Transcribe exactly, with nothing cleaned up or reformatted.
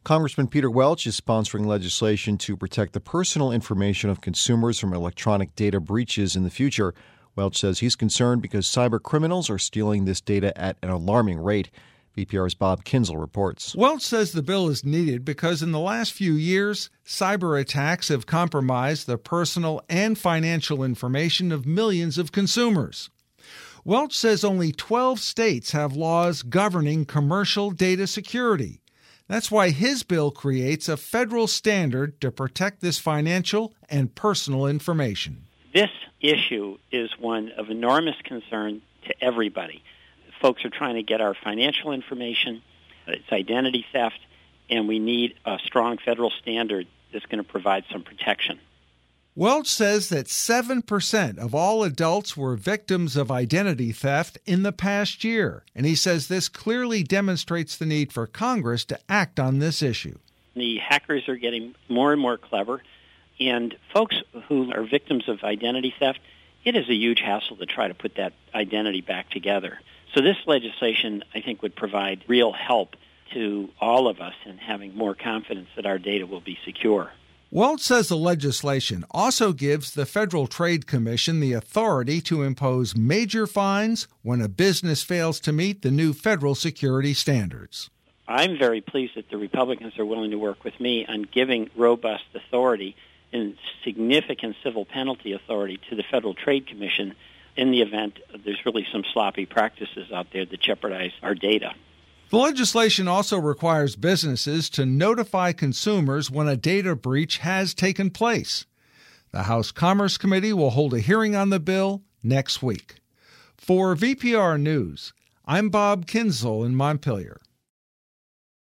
Congressman Peter Welch is sponsoring legislation to protect the personal information of consumers from electronic data breaches in the future. Welch says he's concerned because cyber criminals are stealing this data at an alarming rate. V P R's Bob Kinzel reports. Welch says the bill is needed because in the last few years, cyber attacks have compromised the personal and financial information of millions of consumers. Welch says only twelve states have laws governing commercial data security. That's why his bill creates a federal standard to protect this financial and personal information. This issue is one of enormous concern to everybody. Folks are trying to get our financial information. It's identity theft, and we need a strong federal standard that's going to provide some protection. Welch says that seven percent of all adults were victims of identity theft in the past year, and he says this clearly demonstrates the need for Congress to act on this issue. The hackers are getting more and more clever, and folks who are victims of identity theft, it is a huge hassle to try to put that identity back together. So this legislation, I think, would provide real help to all of us in having more confidence that our data will be secure. Welch says the legislation also gives the Federal Trade Commission the authority to impose major fines when a business fails to meet the new federal security standards. I'm very pleased that the Republicans are willing to work with me on giving robust authority and significant civil penalty authority to the Federal Trade Commission in the event there's really some sloppy practices out there that jeopardize our data. The legislation also requires businesses to notify consumers when a data breach has taken place. The House Commerce Committee will hold a hearing on the bill next week. For V P R News, I'm Bob Kinzel in Montpelier.